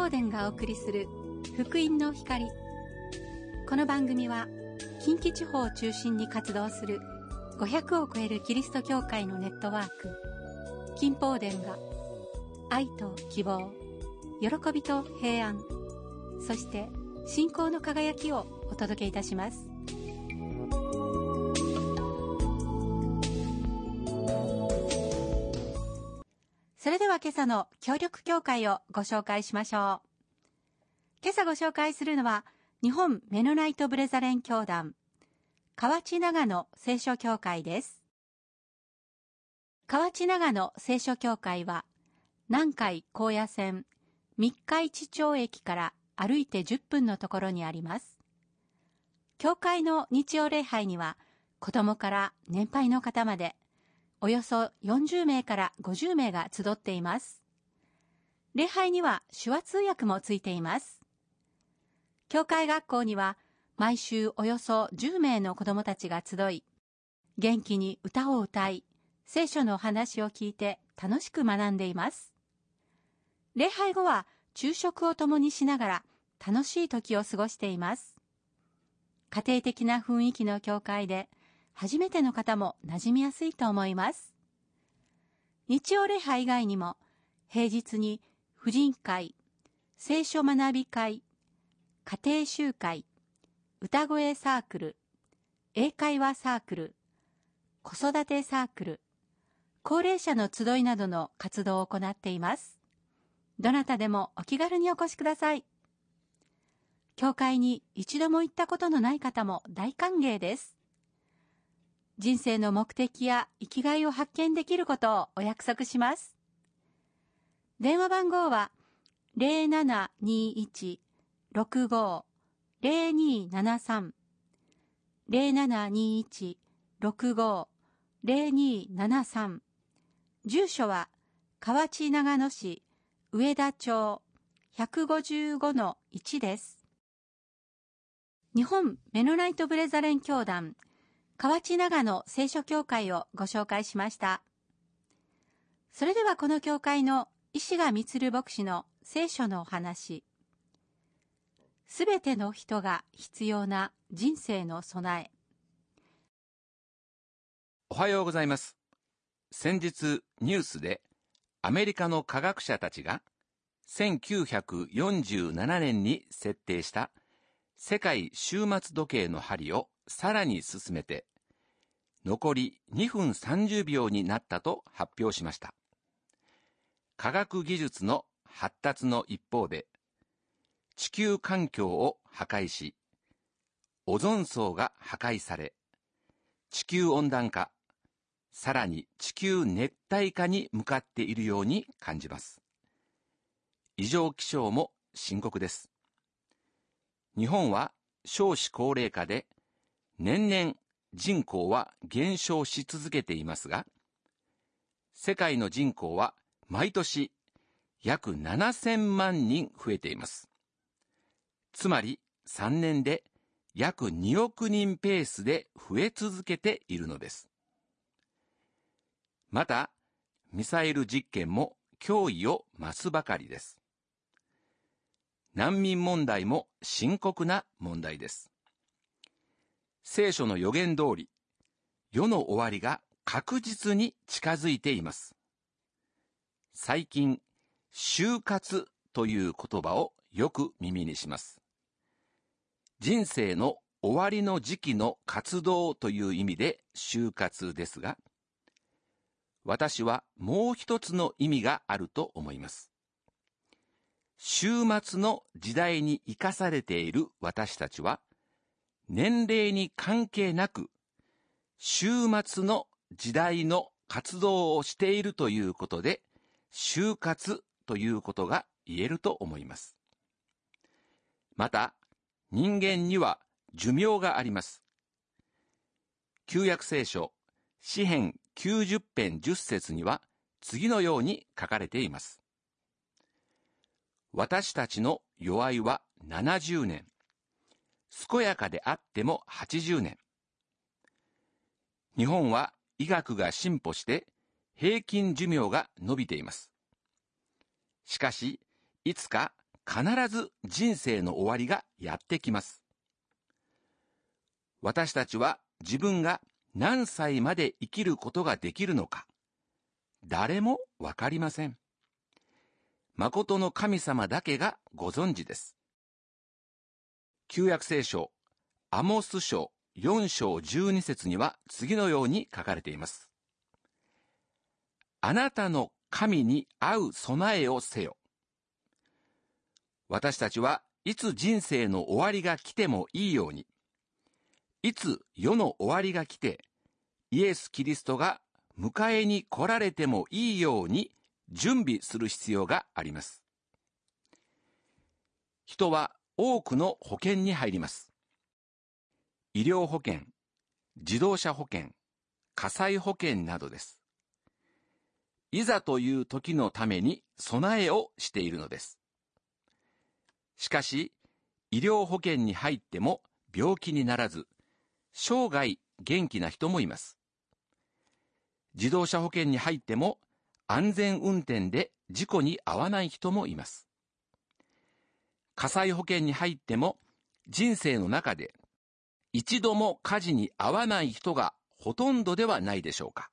光電がお送りする福音の光。この番組は近畿地方を中心に活動する500を超えるキリスト教会のネットワーク金光電が愛と希望、喜びと平安、そして信仰の輝きをお届けいたします。それでは今朝の協力教会をご紹介しましょう。今朝ご紹介するのは日本メノナイトブレザレン教団河内長野聖書教会です。河内長野聖書教会は南海高野線三日市町駅から歩いて10分のところにあります。教会の日曜礼拝には子供から年配の方までおよそ40名から50名が集っています。礼拝には手話通訳もついています。教会学校には毎週およそ10名の子供たちが集い、元気に歌を歌い、聖書のお話を聞いて楽しく学んでいます。礼拝後は昼食を共にしながら楽しい時を過ごしています。家庭的な雰囲気の教会で、初めての方も馴染みやすいと思います。日曜礼拝以外にも、平日に婦人会、聖書学び会、家庭集会、歌声サークル、英会話サークル、子育てサークル、高齢者の集いなどの活動を行っています。どなたでもお気軽にお越しください。教会に一度も行ったことのない方も大歓迎です。人生の目的や生きがいを発見できることをお約束します。電話番号は 0721-65-0273 0721-65-0273。住所は河内長野市上田町 155-1 です。日本メノナイトブレザレン教団河内長野聖書教会をご紹介しました。それではこの教会の石賀充牧師の聖書のお話。すべての人が必要な人生の備え。 おはようございます。先日ニュースでアメリカの科学者たちが1947年に設定した世界終末時計の針をさらに進めて残り2分30秒になったと発表しました。科学技術の発達の一方で、地球環境を破壊し、オゾン層が破壊され、地球温暖化、さらに地球熱帯化に向かっているように感じます。異常気象も深刻です。日本は少子高齢化で、年々人口は減少し続けていますが、世界の人口は毎年約7000万人増えています。つまり3年で約2億人ペースで増え続けているのです。また、ミサイル実験も脅威を増すばかりです。難民問題も深刻な問題です。聖書の予言通り、世の終わりが確実に近づいています。最近、終活という言葉をよく耳にします。人生の終わりの時期の活動という意味で終活ですが、私はもう一つの意味があると思います。終末の時代に生かされている私たちは、年齢に関係なく、終末の時代の活動をしているということで、終活ということが言えると思います。また、人間には寿命があります。旧約聖書、詩編90編10節には、次のように書かれています。私たちの齢合は70年。健やかであっても80年。日本は医学が進歩して平均寿命が伸びています。しかし、いつか必ず人生の終わりがやってきます。私たちは自分が何歳まで生きることができるのか、誰もわかりません。誠の神様だけがご存知です。旧約聖書、アモス書4章12節には次のように書かれています。あなたの神に合う備えをせよ。私たちはいつ人生の終わりが来てもいいように、いつ世の終わりが来て、イエス・キリストが迎えに来られてもいいように準備する必要があります。人は多くの保険に入ります。医療保険、自動車保険、火災保険などです。いざという時のために備えをしているのです。しかし、医療保険に入っても病気にならず、生涯元気な人もいます。自動車保険に入っても安全運転で事故に遭わない人もいます。火災保険に入っても人生の中で一度も火事に遭わない人がほとんどではないでしょうか。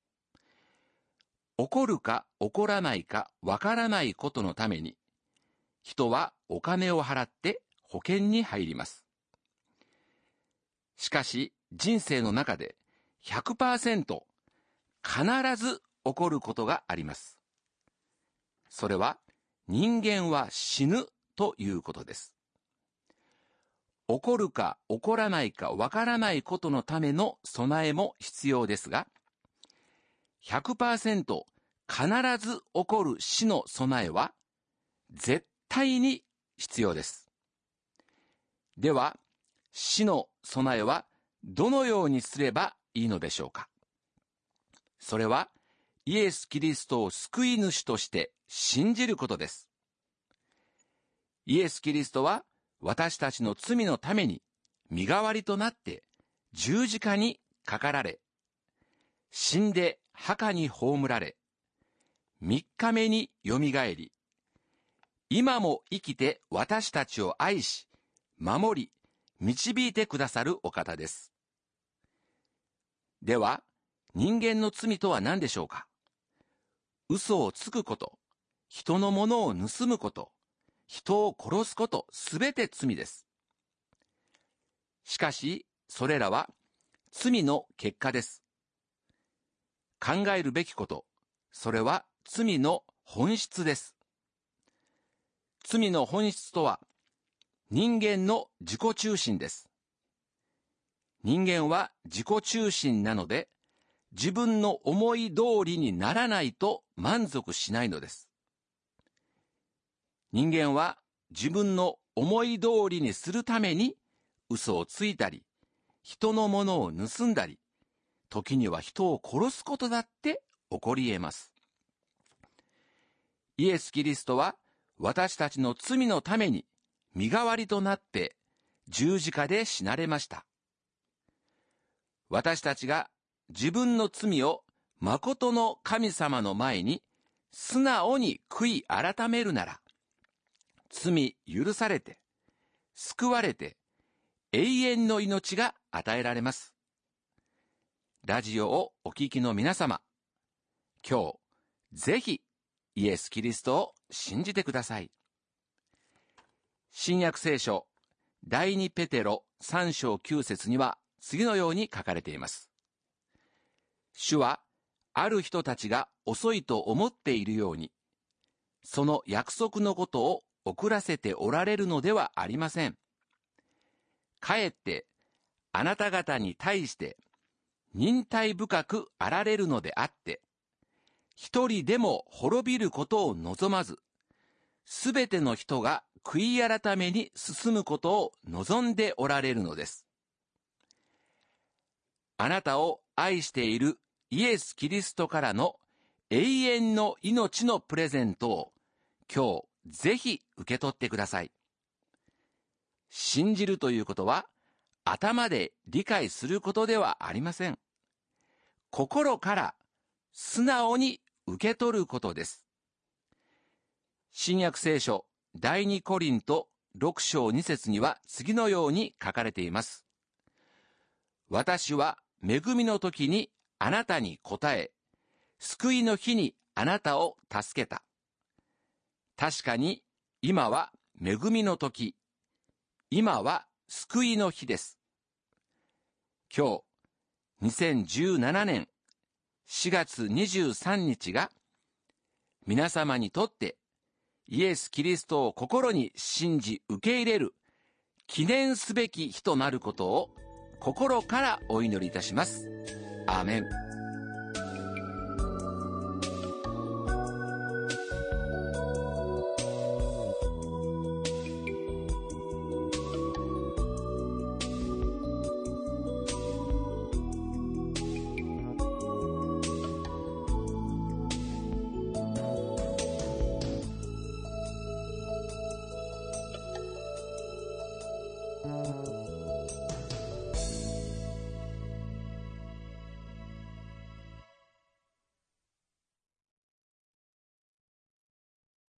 起こるか起こらないかわからないことのために、人はお金を払って保険に入ります。しかし人生の中で 100% 必ず起こることがあります。それは人間は死ぬということです。起こるか起こらないかわからないことのための備えも必要ですが、100% 必ず起こる死の備えは絶対に必要です。では、死の備えはどのようにすればいいのでしょうか。それはイエス・キリストを救い主として信じることです。イエス・キリストは私たちの罪のために身代わりとなって十字架にかかられ、死んで墓に葬られ、3日目によみがえり、今も生きて私たちを愛し、守り、導いてくださるお方です。では、人間の罪とは何でしょうか。嘘をつくこと、人のものを盗むこと、人を殺すこと、すべて罪です。しかし、それらは罪の結果です。考えるべきこと、それは罪の本質です。罪の本質とは、人間の自己中心です。人間は自己中心なので、自分の思い通りにならないと満足しないのです。人間は自分の思い通りにするために嘘をついたり、人のものを盗んだり、時には人を殺すことだって起こり得ます。イエス・キリストは私たちの罪のために身代わりとなって十字架で死なれました。私たちが自分の罪を誠の神様の前に素直に悔い改めるなら、罪許されて、救われて、永遠の命が与えられます。ラジオをお聞きの皆様、今日、ぜひイエス・キリストを信じてください。新約聖書、第2ペテロ3章9節には次のように書かれています。主は、ある人たちが遅いと思っているように、その約束のことを遅らせておられるのではありません。かえって、あなた方に対して、忍耐深くあられるのであって、一人でも滅びることを望まず、すべての人が悔い改めに進むことを望んでおられるのです。あなたを愛しているイエス・キリストからの永遠の命のプレゼントを今日ぜひ受け取ってください。信じるということは頭で理解することではありません。心から素直に受け取ることです。新約聖書第2コリント6章2節には次のように書かれています。私は恵みの時にあなたに答え、救いの日にあなたを助けた。確かに今は恵みの時、今は救いの日です。今日、2017年4月23日が皆様にとってイエス・キリストを心に信じ受け入れる記念すべき日となることを心からお祈りいたします。アーメン。